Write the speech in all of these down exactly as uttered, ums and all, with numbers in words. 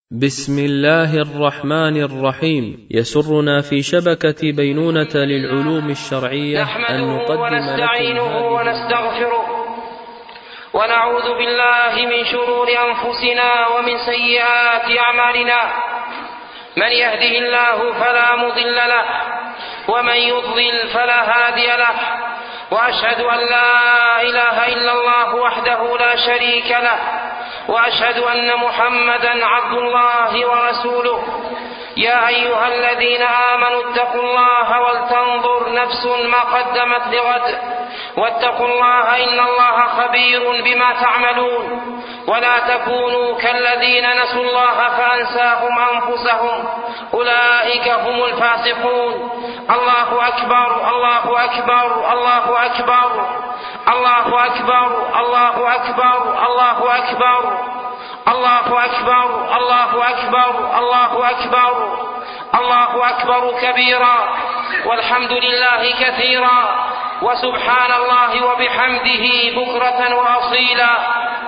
بسم الله الرحمن الرحيم. يسرنا في شبكة بينونة للعلوم الشرعية أن نقدم ونستعينه ونستغفره ونعوذ بالله من شرور أنفسنا ومن سيئات أعمالنا. من يهده الله فلا مضل له ومن يضلل فلا هادي له، وأشهد أن لا إله إلا الله وحده لا شريك له، وأشهد أن محمدا عبد الله ورسوله. يا أيها الذين آمنوا اتقوا الله ولتنظر نفس ما قدمت لغد، واتقوا الله إن الله خبير بما تعملون. ولا تكونوا كالذين نسوا الله فأنساهم أنفسهم، أولئك هم الفاسقون. الله أكبر الله أكبر الله أكبر الله أكبر الله أكبر الله أكبر الله أكبر الله أكبر الله أكبر الله أكبر كبيرا، والحمد لله كثيرا، وسبحان الله وبحمده بكرة وأصيلا.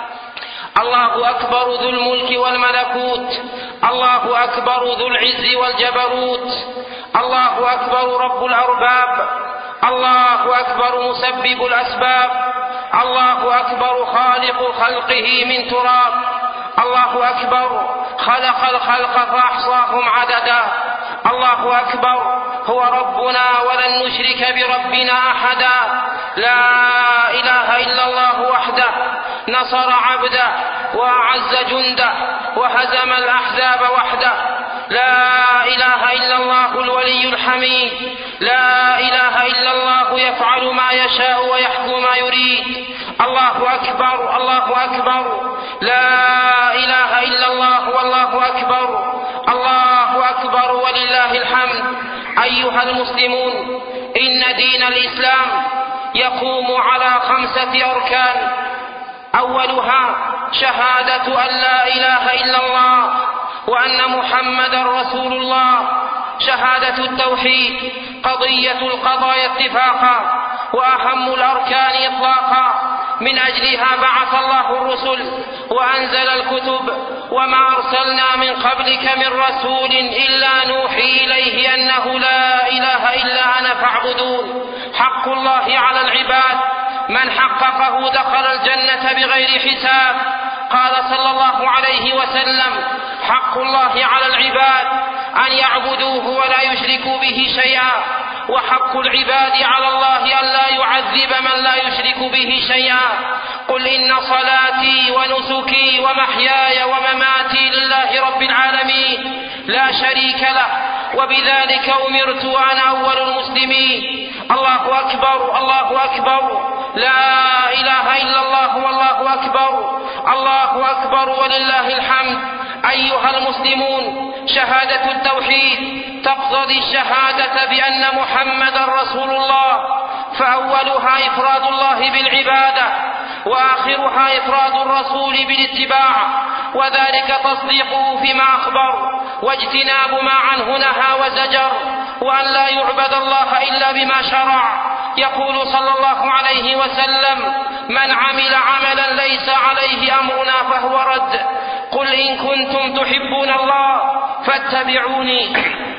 الله أكبر ذو الملك والملكوت، الله أكبر ذو العز والجبروت، الله أكبر رب الأرباب، الله أكبر مسبب الأسباب، الله أكبر خالق خلقه من تراب، الله أكبر خلق الخلق فأحصاهم عددا. الله أكبر هو ربنا ولن نشرك بربنا أحدا. لا إله إلا الله وحده نصر عبده وأعز جنده وهزم الأحزاب وحده. لا إله إلا الله الولي الحميد، لا إله إلا الله يفعل ما يشاء ويحكم ما يريد. الله أكبر الله أكبر، لا إله إلا الله والله أكبر، الله أكبر ولله الحمد. أيها المسلمون، إن دين الإسلام يقوم على خمسة أركان. أولها شهادة أن لا إله إلا الله وأن محمدا رسول الله، شهادة التوحيد قضية القضايا اتفاقا وأهم الأركان إطلاقا. من أجلها بعث الله الرسل وأنزل الكتب، وما أرسلنا من قبلك من رسول إلا نوحي إليه أنه لا إله إلا أنا فاعبدون. حق الله على العباد من حققه دخل الجنة بغير حساب. قال صلى الله عليه وسلم: حق الله على العباد أن يعبدوه ولا يشركوا به شيئا، وحق العباد على الله أن لا يعذب من لا يشرك به شيئا. قل إن صلاتي ونسكي ومحياي ومماتي لله رب العالمين لا شريك له، وبذلك أمرت وأنا أول المسلمين. الله أكبر الله أكبر، لا إله إلا الله والله أكبر، الله أكبر ولله الحمد. أيها المسلمون، شهادة التوحيد تقتضي الشهادة بأن محمدا رسول الله، فأولها إفراد الله بالعبادة، وآخرها إفراد الرسول بالاتباع، وذلك تصديقه فيما أخبر واجتناب ما عنه نهى وزجر، وأن لا يعبد الله إلا بما شرع. يقول صلى الله عليه وسلم: من عمل عملا ليس عليه أمرنا فهو رد. قل إن كنتم تحبون الله فاتبعوني.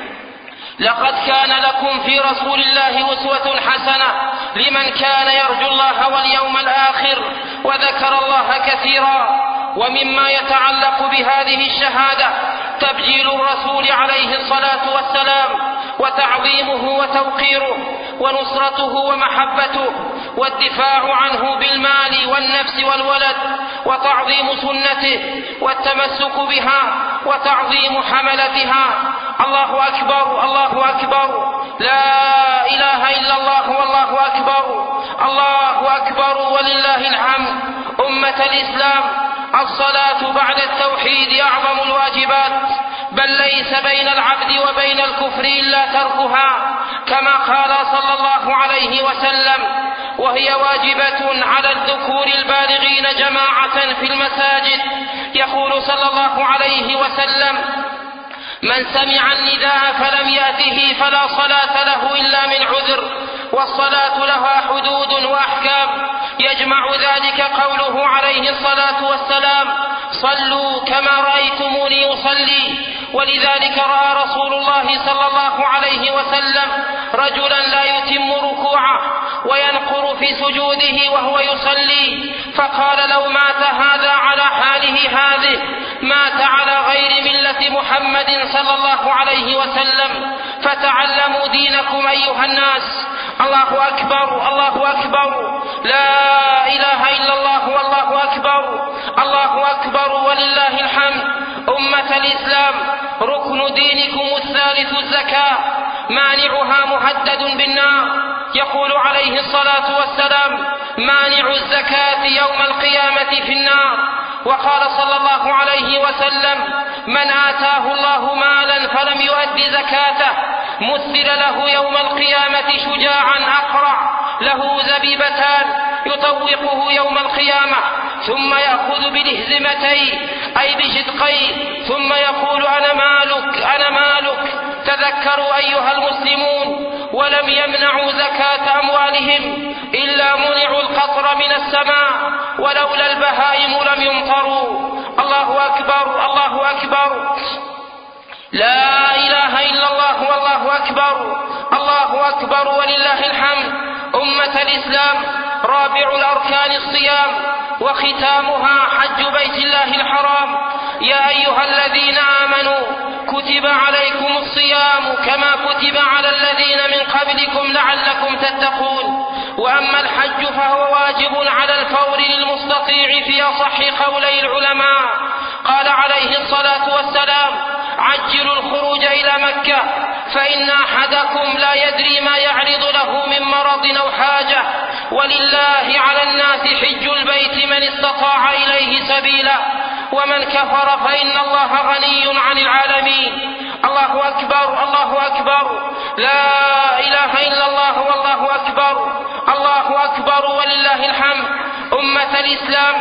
لقد كان لكم في رسول الله أسوة حسنة لمن كان يرجو الله واليوم الآخر وذكر الله كثيرا. ومما يتعلق بهذه الشهادة تبجيل الرسول عليه الصلاة والسلام، وتعظيمه وتوقيره، ونصرته ومحبته، والدفاع عنه بالمال والنفس والولد، وتعظيم سنته، والتمسك بها، وتعظيم حملتها. الله أكبر الله أكبر، لا إله إلا الله والله أكبر، الله أكبر ولله الحمد. أمة الإسلام، الصلاة بعد التوحيد أعظم الواجبات، بل ليس بين العبد وبين الكفر إلا تركها، كما قال صلى الله عليه وسلم: وهي واجبة على الذكور البالغين جماعة في المساجد. يقول صلى الله عليه وسلم: من سمع النداء فلم يأته فلا صلاة له إلا من عذر. والصلاة لها حدود وأحكام يجمع ذلك قوله عليه الصلاة والسلام: صلوا كما رأيتموني أصلي. ولذلك رأى رسول الله صلى الله عليه وسلم رجلا لا يتم ركوعه وينقر في سجوده وهو يصلي، فقال: لو مات هذا على حاله هذه مات على غير ملة محمد صلى الله عليه وسلم. فتعلموا دينكم أيها الناس. الله أكبر، الله أكبر، لا إله إلا الله والله أكبر، الله أكبر ولله الحمد. أمة الإسلام، ركن دينكم الثالث الزكاة، مانعها مهدد بالنار. يقول عليه الصلاة والسلام: مانع الزكاة يوم القيامة في النار. وقال صلى الله عليه وسلم: من آتاه الله مالا فلم يؤد زكاته مثل له يوم القيامة شجاعا أقرع له زبيبتان يطوقه يوم القيامة، ثم يأخذ بلهزمتي أي بشدقي ثم يقول: أنا مالك أنا مالك. تذكروا أيها المسلمون، ولم يمنعوا زكاة أموالهم إلا منعوا القطر من السماء، ولولا البهائم لم يمطروا. الله أكبر، الله أكبر، لا إله إلا الله والله أكبر، الله أكبر ولله الحمد. أمة الإسلام، رابع الأركان الصيام، وختامها حج بيت الله الحرام. يا أيها الذين آمنوا كتب عليكم الصيام كما كتب على الذين من قبلكم لعلكم تتقون. وأما الحج فهو واجب على الفور للمستطيع في أصح قولي العلماء. قال عليه الصلاة والسلام: عجلوا الخروج إلى مكة فإن أحدكم لا يدري ما يعرض له من مرض أو حاجة، ولله على الناس حج البيت من استطاع إليه سبيلا، ومن كفر فإن الله غني عن العالمين. الله أكبر، الله أكبر، لا إله إلا الله والله أكبر، الله أكبر ولله الحمد. أمة الإسلام،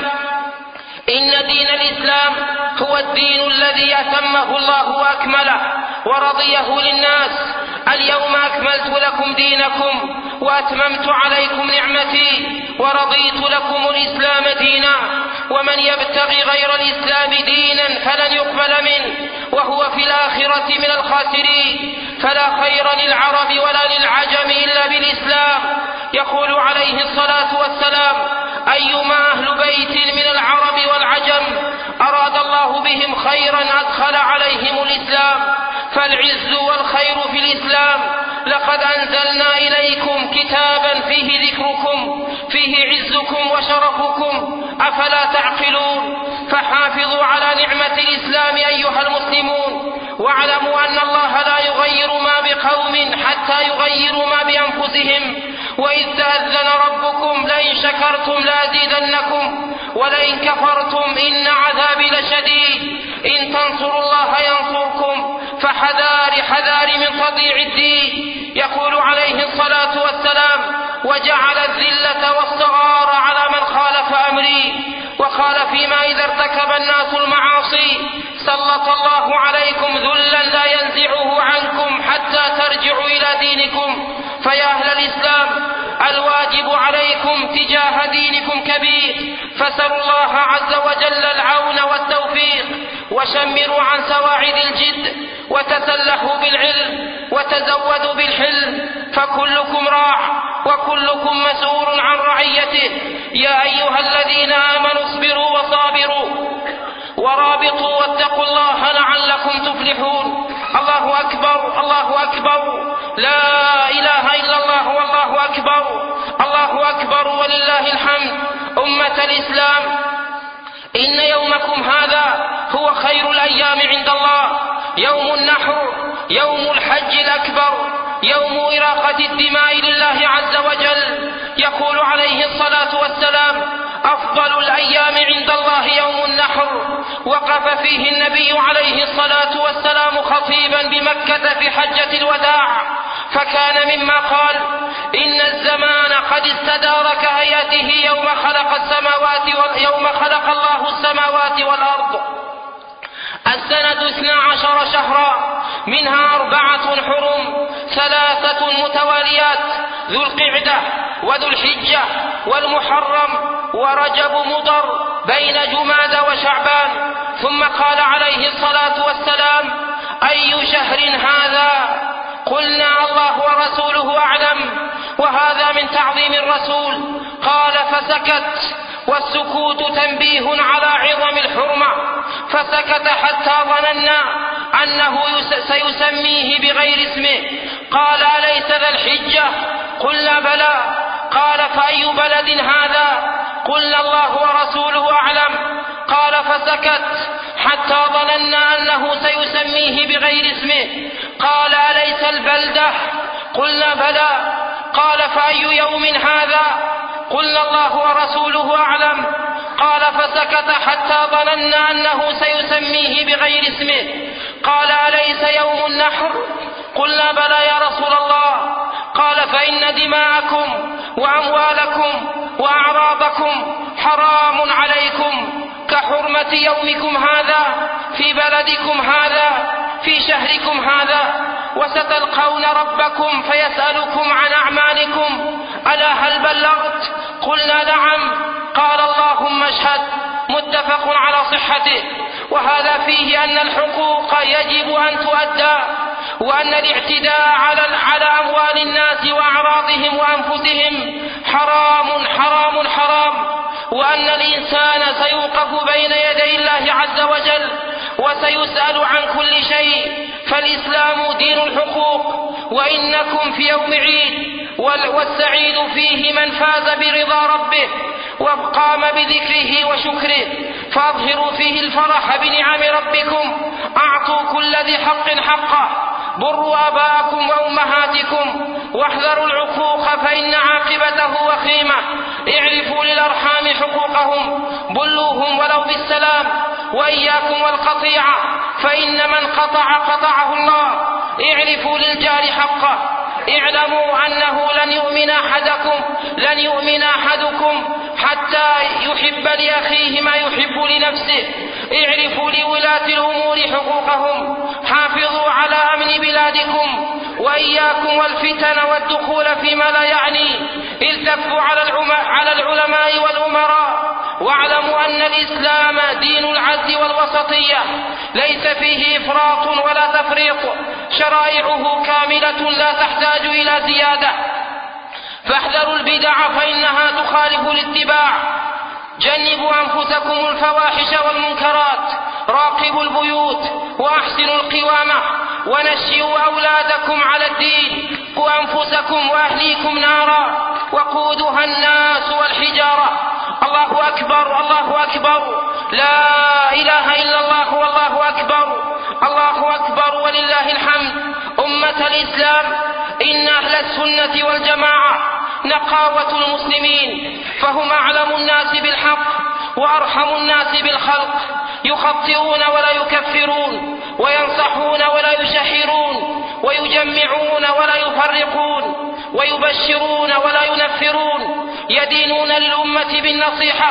إن دين الإسلام هو الدين الذي أتمه الله وأكمله ورضيه للناس. اليوم أكملت لكم دينكم وأتممت عليكم نعمتي ورضيت لكم الإسلام دينا، ومن يبتغي غير الإسلام دينا فلن يقبل منه وهو في الآخرة من الخاسرين. فلا خير للعرب ولا للعجم إلا بالإسلام. يقول عليه الصلاة والسلام: أيما أهل بيت من العرب والعجم أراد الله بهم خيرا أدخل عليهم الإسلام، فالعز والخير في الإسلام. لقد أنزلنا إليكم كتابا فيه ذكركم، فيه عزكم وشرفكم، أفلا تعقلون؟ فحافظوا على نعمة الإسلام أيها المسلمون، واعلموا أن الله لا يغير ما بقوم حتى يغيروا ما بأنفسهم. وإذ تأذن ربكم لئن شكرتم لأزيدنكم ولئن كفرتم إن عذابي لشديد. إن تنصروا الله ينصركم، فحذار حذار من تضييع الدين. يقول عليه الصلاة والسلام: وجعل الذلة والصغار على من خالف أمري. وقال فيما إذا ارتكب الناس المعاصي: سلط الله عليكم ذلا لا ينزعه عنكم حتى ترجعوا إلى دينكم. فيا أهل الإسلام، الواجب عليكم تجاه دينكم كبير، فسألوا الله عز وجل العون والتوفيق، وشمروا عن سواعد الجد، وتسلحوا بالعلم، وتزودوا بالحلم، فكلكم راع وكلكم مسؤول عن رعيته. يا أيها الذين آمنوا اصبروا وصابروا ورابطوا واتقوا الله لعلكم تفلحون. الله أكبر، الله أكبر، لا إله إلا الله والله أكبر، الله أكبر ولله الحمد. أمة الإسلام، إن يومكم هذا هو خير الأيام عند الله، يوم النحر، يوم الحج الأكبر، يوم إراقة الدماء لله عز وجل. يقول عليه الصلاة والسلام: أفضل الأيام عند الله يوم النحر. وقف فيه النبي عليه الصلاة والسلام خطيبا بمكة في حجة الوداع، فكان مما قال: إن الزمان قد استدار كهيئته يوم خلق السماوات يوم خلق الله السماوات والأرض. السنة اثنا عشر شهرا، منها أربعة حرم، ثلاثة متواليات: ذو القعدة وذو الحجة والمحرم ورجب مضر بين جماد وشعبان. ثم قال عليه الصلاة والسلام: أي شهر هذا؟ قلنا: الله ورسوله أعلم، وهذا من تعظيم الرسول. قال: فسكت، والسكوت تنبيه على عظم الحرمة، فسكت حتى ظننا أنه سيسميه بغير اسمه. قال: أليس ذا الحجة؟ قلنا: بلى. قال: فأي بلد هذا؟ قلنا: الله ورسوله أعلم. قال: فسكت حتى ظننا أنه سيسميه بغير اسمه. قال: أليس البلدة؟ قلنا: بلى. قال: فأي يوم هذا؟ قلنا: الله ورسوله أعلم. قال: فسكت حتى ظننا أنه سيسميه بغير اسمه. قال: أليس يوم النحر؟ قلنا: بلى يا رسول الله. قال: فإن دماءكم وأموالكم وأعراضكم حرام عليكم كحرمة يومكم هذا في بلدكم هذا في شهركم هذا، وستلقون ربكم فيسألكم عن أعمالكم: ألا هل بلغت؟ قلنا: نعم. قال: اللهم اشهد. متفق على صحته. وهذا فيه أن الحقوق يجب أن تؤدى، وأن الاعتداء على على أموال الناس وأعراضهم وأنفسهم حرام حرام حرام، وأن الإنسان سيوقف بين يدي الله عز وجل وسيسأل عن كل شيء. فالإسلام دين الحقوق، وإنكم في يوم عيد، والسعيد فيه من فاز برضا ربه وقام بذكره وشكره، فأظهروا فيه الفرح بنعم ربكم. أعطوا كل ذي حق حقه، بروا آباءكم وأمهاتكم، واحذروا العقوق فإن عاقبته وخيمة. اعرفوا للأرحام حقوقهم، بلوهم ولو بالسلام، وإياكم والقطيعة فإن من قطع قطعه الله. اعرفوا للجار حقه. اعلموا أنه لن يؤمن أحدكم لن يؤمن أحدكم حتى يحب لأخيه ما يحب لنفسه. اعرفوا لولاة الأمور حقوقهم. حافظوا على أمن بلادكم، وإياكم والفتن والدخول فيما لا يعني. التفوا على العلماء والأمراء، واعلموا أن الإسلام دين العدل والوسطية، ليس فيه إفراط ولا تفريط. شرائعه كاملة لا تحتاج إلى زيادة. فاحذروا البدع فإنها تخالف الاتباع. جنبوا أنفسكم الفواحش والمنكرات. راقبوا البيوت وأحسنوا القوامة، ونشئوا أولادكم على الدين. قوا أنفسكم وأهليكم نارا وقودها الناس والحجارة. الله أكبر، الله أكبر، لا إله إلا الله والله أكبر، الله أكبر ولله الحمد. أمة الإسلام، إن أهل السنة والجماعة نقاوة المسلمين، فهم أعلم الناس بالحق وأرحم الناس بالخلق. يخطئون ولا يكفرون، وينصحون ولا يشحرون، ويجمعون ولا يفرقون، ويبشرون ولا ينفرون. يدينون للأمة بالنصيحة،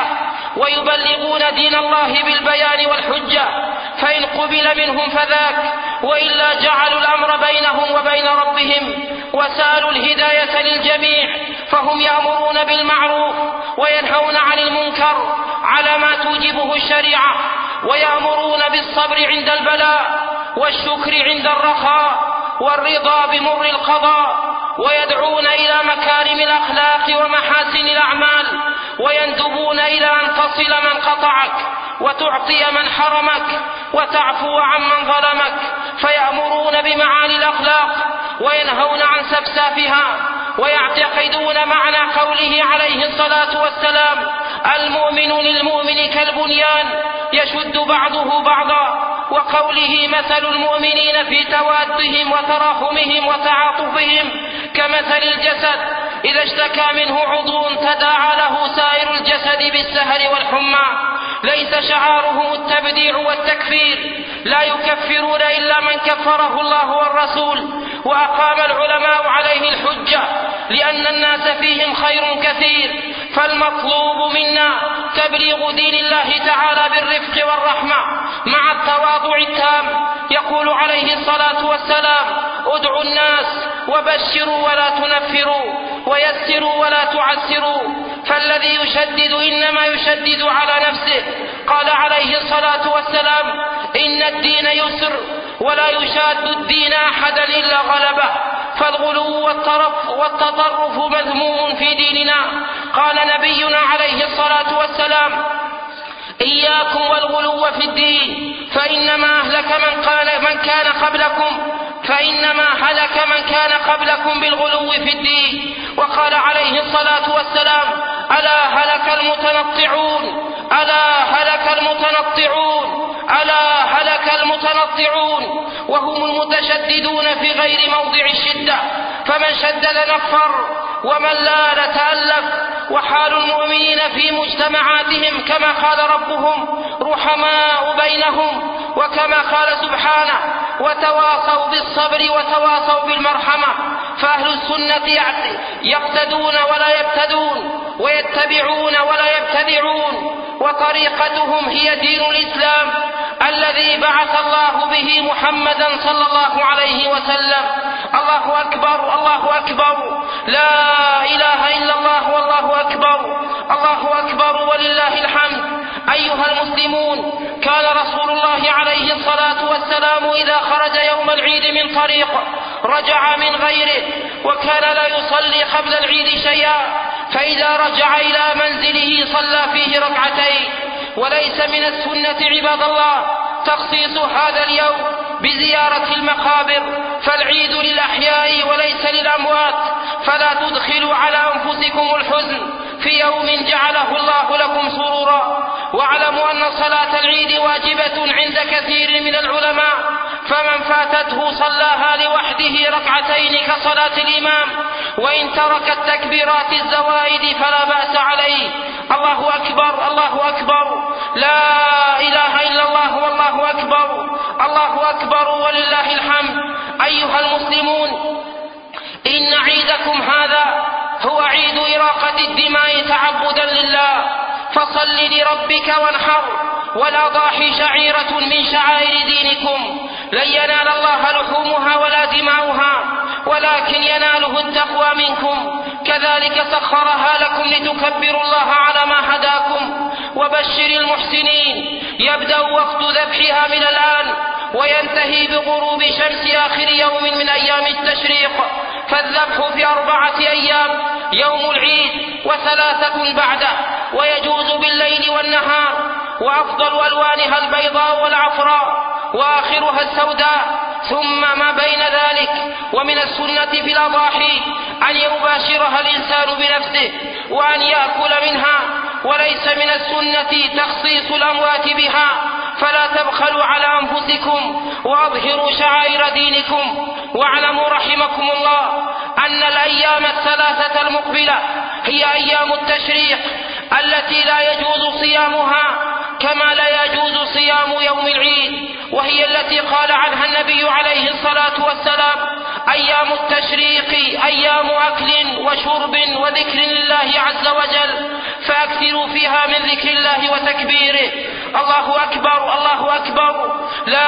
ويبلغون دين الله بالبيان والحجة. فإن قبل منهم فذاك، وإلا جعلوا الأمر بينهم وبين ربهم، وسألوا الهداية للجميع. فهم يأمرون بالمعروف وينهون عن المنكر على ما توجبه الشريعة، ويأمرون بالصبر عند البلاء، والشكر عند الرخاء، والرضا بمر القضاء، ويدعون إلى مكارم الأخلاق ومحاسن الأعمال، ويندبون إلى أن تصل من قطعك، وتعطي من حرمك، وتعفو عمن ظلمك. فيأمرون بمعالي الأخلاق وينهون عن سفسافها، ويعتقدون معنى قوله عليه الصلاة والسلام: المؤمن للمؤمن كالبنيان يشد بعضه بعضا. وقوله: مثل المؤمنين في توادهم وتراحمهم وتعاطفهم كمثل الجسد إذا اشتكى منه عضو تداعى له سائر الجسد بالسهر والحمى. ليس شعارهم التبديع والتكفير، لا يكفرون إلا من كفره الله والرسول، وأقام العلماء عليه الحجة، لأن الناس فيهم خير كثير. فالمطلوب منا تبليغ دين الله تعالى بالرفق والرحمة مع التواضع التام. يقول عليه الصلاة والسلام: ادعوا الناس وبشروا ولا تنفروا ويسروا ولا تعسروا، فالذي يشدد إنما يشدد على نفسه. قال عليه الصلاة والسلام: إن الدين يسر ولا يشاد الدين أحدا إلا غلبه. فالغلو والطرف والتطرف مذموم في ديننا. قال نبينا عليه الصلاة والسلام: إياكم والغلو في الدين فإنما أهلك من, قال من كان قبلكم فإنما هلك من كان قبلكم بالغلو في الدين. وقال عليه الصلاة والسلام: ألا هلك المتنطعون ألا هلك المتنطعون ألا هلك المتنطعون وهم المتشددون في غير موضع الشدة، فمن شدد نفر ومن لا نتألف. وحال المؤمنين في مجتمعاتهم كما قال ربهم: رحماء بينهم، وكما قال سبحانه: وتواصوا بالصبر وتواصوا بالمرحمة. فأهل السنة يقتدون ولا يبتدون، ويتبعون ولا يبتدعون، وطريقتهم هي دين الإسلام الذي بعث الله به محمدا صلى الله عليه وسلم. الله أكبر الله أكبر، لا إله إلا الله والله أكبر، الله أكبر ولله الحمد. أيها المسلمون، كان رسول الله عليه الصلاة والسلام إذا خرج يوم العيد من طريق رجع من غيره، وكان لا يصلي قبل العيد شيئا، فإذا رجع إلى منزله صلى فيه ركعتين. وليس من السنة عباد الله تخصيص هذا اليوم بزيارة المقابر، فالعيد للأحياء وليس للأموات، فلا تدخلوا على أنفسكم الحزن في يوم جعله الله لكم سرورا. واعلموا أن صلاة العيد واجبة عند كثير من العلماء، فمن فاتته صلاها لوحده ركعتين كصلاة الإمام، وإن ترك التكبيرات الزوائد فلا بأس عليه. الله أكبر الله أكبر، لا إله إلا الله والله أكبر، الله أكبر ولله الحمد. أيها المسلمون، إن عيدكم هذا هو عيد إراقة الدماء تعبدا لله، فصل لربك وانحر، والأضاحي شعيرة من شعائر دينكم، لن ينال الله لحومها ولا دماؤها، ولكن يناله التقوى منكم. كذلك سخرها لكم لتكبروا الله على ما هداكم. وبشر المحسنين، يبدأ وقت ذبحها من الآن وينتهي بغروب شمس آخر يوم من أيام التشريق، فالذبح في أربعة أيام: يوم العيد وثلاثة بعده، ويجوز بالليل والنهار، وأفضل ألوانها البيضاء والعفراء، وآخرها السوداء، ثم ما بين ذلك. ومن السنة في الأضاحي أن يباشرها الإنسان بنفسه وأن يأكل منها، وليس من السنة تخصيص الأموات بها، فلا تبخلوا على أنفسكم وأظهروا شعائر دينكم. واعلموا رحمكم الله أن الأيام الثلاثة المقبلة هي أيام التشريق التي لا يجوز صيامها، كما لا يجوز صيام يوم العيد، وهي التي قال عنها النبي عليه الصلاة والسلام: أيام التشريق أيام أكل وشرب وذكر لله عز وجل، فأكثروا فيها من ذكر الله وتكبيره. الله أكبر الله أكبر،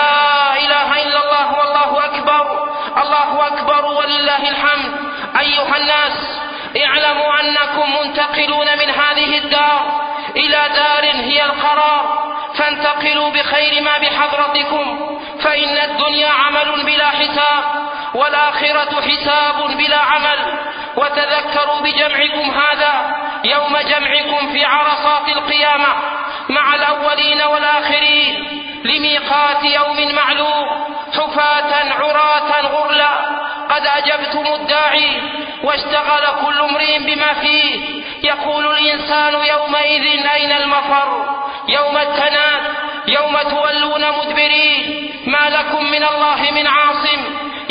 لا إله إلا الله والله أكبر، الله أكبر ولله الحمد. أيها الناس، اعلموا أنكم منتقلون من هذه الدار إلى دار هي القرار، فانتقلوا بخير ما بحضرتكم، فإن الدنيا عمل بلا حساب، والآخرة حساب بلا عمل. وتذكروا بجمعكم هذا يوم جمعكم في عرصات القيامة مع الأولين والآخرين لميقات يوم معلوم، حفاة عراة غرلا، قد أجبتم الداعي واشتغل كل امرئ بما فيه. يقول الإنسان يومئذ أين المفر، يوم التناد، يوم تولون مدبرين، ما لكم من الله من عاصم،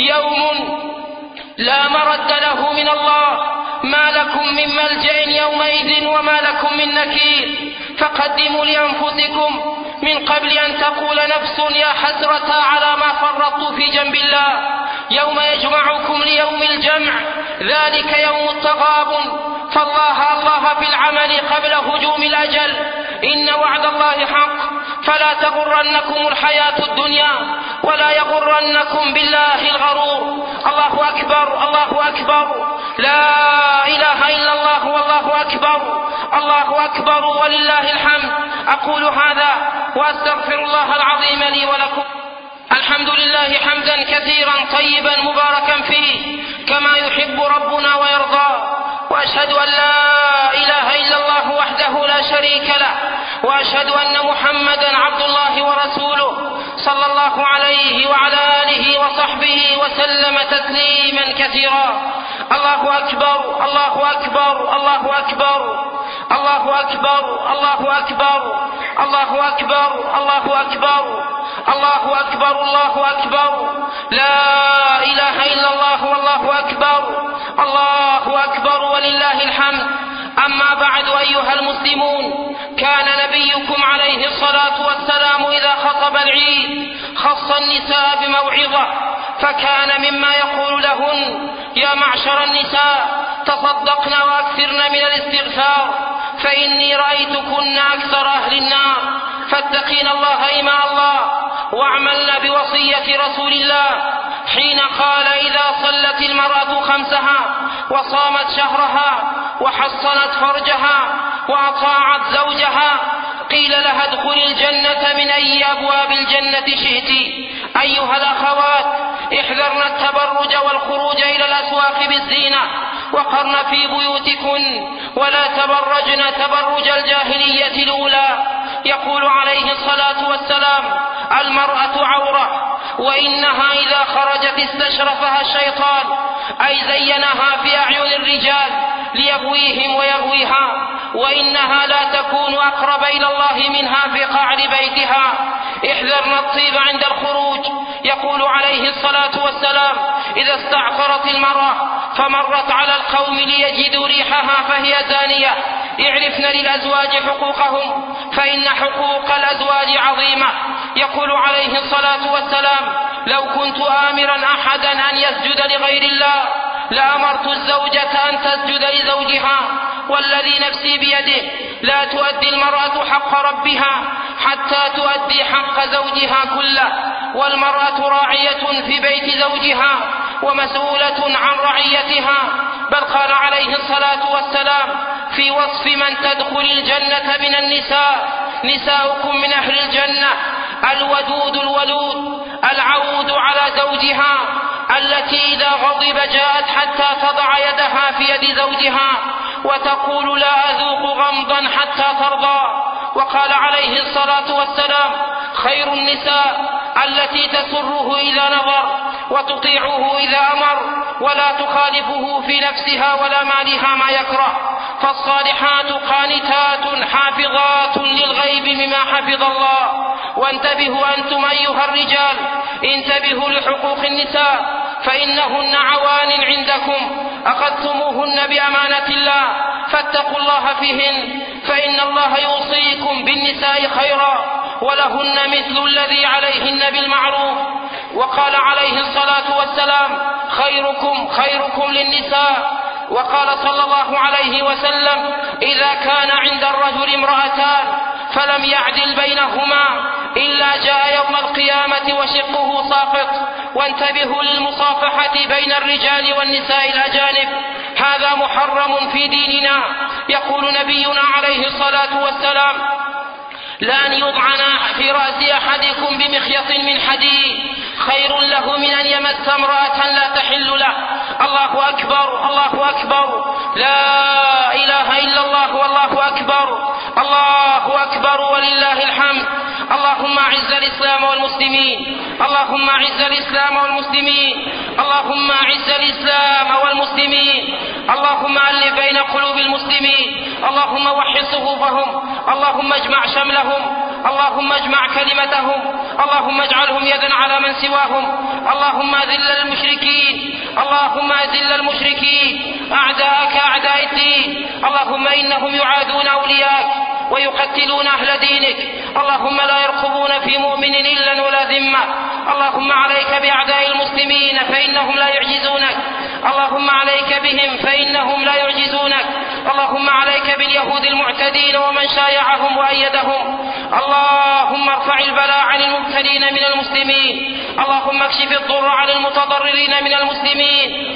يوم لا مرد له من الله، ما لكم من ملجأ يومئذ وما لكم من نكير. فقدموا لأنفسكم من قبل أن تقول نفس يا حسرة على ما فرطت في جنب الله، يوم يجمعكم ليوم الجمع ذلك يوم التغابن، فالله الله في العمل قبل هجوم الأجل. إن وعد الله حق فلا تغرنكم الحياة الدنيا ولا يغرنكم بالله الغرور. الله أكبر الله أكبر، لا إله إلا الله والله أكبر، الله أكبر ولله الحمد. أقول هذا وأستغفر الله العظيم لي ولكم. الحمد لله حمدا كثيرا طيبا مباركا فيه كما يحب ربنا ويرضى، وأشهد أن لا إله إلا الله وحده لا شريك له، وأشهد أن محمدا عبد الله ورسوله صلى الله عليه وعلى آله وصحبه وسلم تسليما كثيرا. الله أكبر الله أكبر الله أكبر الله أكبر الله أكبر الله أكبر الله أكبر الله أكبر الله أكبر، لا إله إلا الله والله أكبر، الله أكبر ولله الحمد. أما بعد أيها المسلمون، كان نبيكم عليه الصلاة والسلام إذا خطب العيد خص النساء بموعظة، فكان مما يقول لهن: يا معشر النساء تصدقن وأكثرن من الاستغفار فإني رأيتكن أكثر أهل النار، فاتقين الله إماء الله واعملن بوصية رسول الله حين قال: إذا صلت المرأة خمسها وصامت شهرها وحصنت فرجها وأطاعت زوجها قيل لها: ادخلي الجنة من أي أبواب الجنة شئت. أيها الأخوات، احذرن التبرج والخروج إلى الأسواق بالزينة، وقرن في بيوتكن ولا تبرجن تبرج الجاهلية الأولى. يقول عليه الصلاة والسلام: المرأة عورة، وإنها إذا خرجت استشرفها الشيطان، أي زينها في أعين الرجال ليغويهم ويغويها، وإنها لا تكون أقرب إلى الله منها في قعر بيتها. احذرن الطيب عند الخروج. يقول عليه الصلاة والسلام: إذا استعطرت المرأة فمرت على القوم ليجدوا ريحها فهي زانية. اعرفن للأزواج حقوقهم فإن حقوق الأزواج عظيمة. يقول عليه الصلاة والسلام: لو كنت آمرا أحدا أن يسجد لغير الله لأمرت الزوجة أن تسجد لزوجها، والذي نفسي بيده لا تؤدي المرأة حق ربها حتى تؤدي حق زوجها كله، والمرأة راعية في بيت زوجها ومسؤولة عن رعيتها. بل قال عليه الصلاة والسلام في وصف من تدخل الجنة من النساء: نساؤكم من أهل الجنة الودود الولود العود على زوجها، التي إذا غضب جاءت حتى تضع يدها في يد زوجها وتقول: لا أذوق غمضا حتى ترضى. وقال عليه الصلاة والسلام: خير النساء التي تسره إذا نظر وتطيعه إذا أمر ولا تخالفه في نفسها ولا مالها ما يكره. فالصالحات قانتات حافظات للغيب مما حفظ الله. وانتبهوا أنتم أيها الرجال، انتبهوا لحقوق النساء فإنهن عوان عندكم، أخذتموهن بأمانة الله، فاتقوا الله فيهن، فإن الله يوصيكم بالنساء خيرا ولهن مثل الذي عليهن بالمعروف. وقال عليه الصلاة والسلام: خيركم خيركم للنساء. وقال صلى الله عليه وسلم: إذا كان عند الرجل امرأتان فلم يعدل بينهما إلا جاء يوم القيامة وشقه ساقط. وانتبهوا للمصافحة بين الرجال والنساء الأجانب، هذا محرم في ديننا. يقول نبينا عليه الصلاة والسلام: لأن يضعن في رأس أحدكم بمخيط من حديد خير له من أن يمس امرأة لا تحل له. الله أكبر الله أكبر، لا إله إلا الله والله أكبر، الله أكبر ولله الحمد. اللهم أعز الإسلام والمسلمين، اللهم أعز الإسلام والمسلمين، اللهم أعز الإسلام والمسلمين، اللهم ألف بين قلوب المسلمين، اللهم وحد صفوفهم، اللهم اجمع شملهم، اللهم اجمع كلمتهم، اللهم اجعلهم يدا على من سواهم، اللهم أذل المشركين، اللهم أذل المشركين أعداءك أعداء الدين، اللهم إنهم يعادون أولياءك ويقتلون أهل دينك، اللهم لا يرقبون في مؤمن إلا ولا ذمة، اللهم عليك بأعداء المسلمين فإنهم لا يعجزونك، اللهم عليك بهم فإنهم لا يعجزونك، اللهم عليك باليهود المعتدين ومن شايعهم وأيدهم، اللهم ارفع البلاء عن المبتلين من المسلمين، اللهم اكشف الضر عن المتضررين من المسلمين،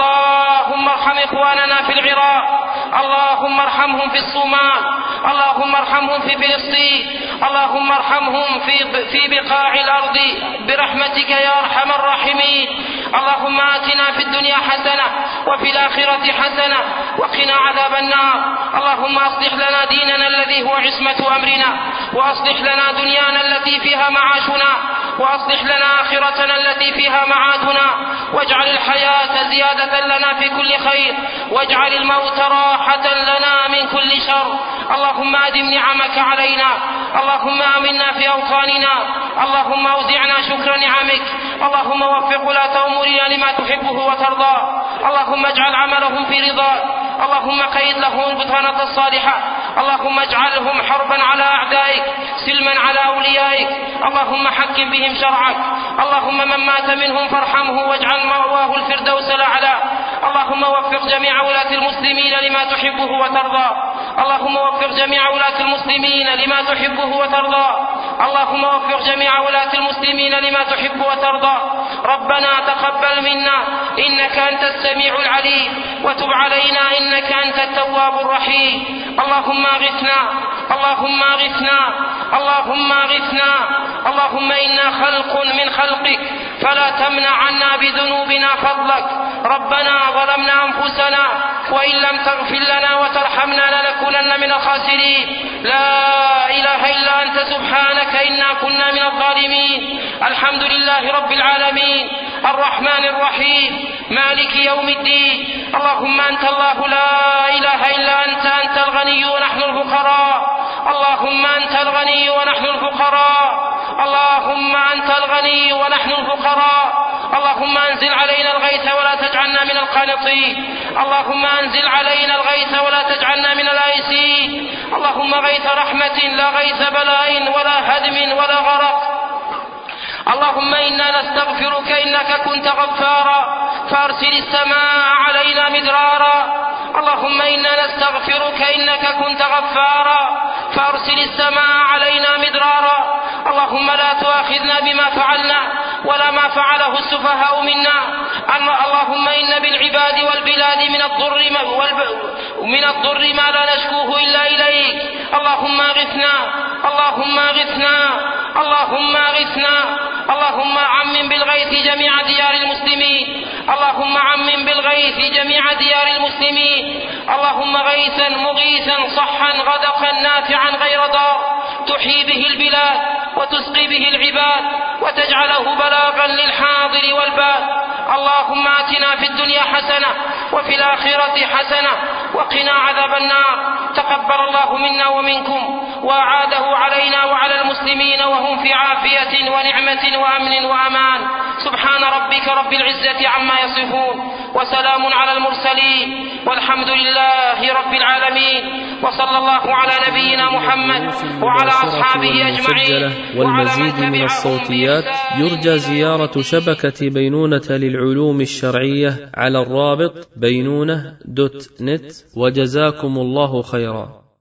اللهم ارحم إخواننا في العراق، اللهم ارحمهم في الصومال، اللهم ارحمهم في فلسطين، اللهم ارحمهم في في بقاع الأرض برحمتك يا أرحم الراحمين. اللهم آتنا في الدنيا حسنة وفي الآخرة حسنة وقنا عذاب النار. اللهم أصلح لنا ديننا الذي هو عصمة أمرنا، وأصلح لنا دنيانا التي فيها معاشنا، وأصلح لنا آخرتنا التي فيها معادنا، واجعل الحياة زيادة لنا في كل خير، واجعل الموت راحة لنا من كل شر. اللهم أدم نعمك علينا، اللهم آمنا في أوطاننا، اللهم أوزعنا شكر نعمك، اللهم وفق ولاة أمورنا لما تحبه وترضى، اللهم اجعل عملهم في رضاك، اللهم قيد لهم البطانة الصالحة، اللهم اجعلهم حربا على أعدائك سلما على أوليائك، اللهم حكم بهم شرعك، اللهم من مات منهم فارحمه واجعل مأواه الفردوس الأعلى. اللهم وفق جميع ولاة المسلمين لما تحبه وترضى، اللهم وفق جميع ولاة المسلمين لما تحبه وترضى، اللهم وفق جميع ولاة المسلمين لما تحب وترضى. ربنا تقبل منا إنك أنت السميع العليم، وتب علينا إنك أنت التواب الرحيم. اللهم اغثنا، اللهم اغثنا، اللهم اغثنا، اللهم إنا خلق من خلقك فلا تمنع عنا بذنوبنا فضلك. ربنا ظلمنا أنفسنا وإن لم تغفر لنا وترحمنا لنكونن من الخاسرين. لا إله إلا أنت سبحانك إنا كنا من الظالمين. الحمد لله رب العالمين الرحمن الرحيم مالك يوم الدين. اللهم أنت الله لا إله إلا أنت، أنت الغني ونحن الفقراء، اللهم أنت الغني ونحن الفقراء، اللهم أنت الغني ونحن الفقراء. اللهم أنزل علينا الغيث ولا تجعلنا من القانطين، اللهم أنزل علينا الغيث ولا تجعلنا من الآيسين. اللهم غيث رحمة لا غيث بلاء ولا هدم ولا غرق. اللهم إنا نستغفرك إنك كنت غفارا فأرسل السماء علينا مدرارا. اللهم إنا نستغفرك إنك كنت غفارا فأرسل السماء علينا مدرارا. اللهم لا تؤاخذنا بما فعلنا ولا ما فعله السفهاء منا. اللهم إن بالعباد والبلاد من الضر من الضر ما لا نشكوه إلا إليك. اللهم اغثنا، اللهم اغثنا، اللهم اغثنا. اللهم عمم بالغيث جميع ديار المسلمين، اللهم عمم بالغيث جميع ديار المسلمين. اللهم غيثا مغيثا صحا غدقا نافعا غير ضار تحيي به البلاد وتسقي به العباد وتجعله بلاغا للحاضر والباد. اللهم آتنا في الدنيا حسنة وفي الآخرة حسنة وقنا عذاب النار. تقبل الله منا ومنكم وأعاده علينا وعلى المسلمين وهم في عافية ونعمة وأمن وأمان. سبحان ربك رب العزة عما يصفون وسلام على المرسلين والحمد لله رب العالمين. وصلى الله على نبينا محمد وعلى أصحابه أجمعين. والمزيد من الصوتيات يرجى زيارة شبكة بينونة للعلوم الشرعية على الرابط بينونة دوت نت. وجزاكم الله خيرا.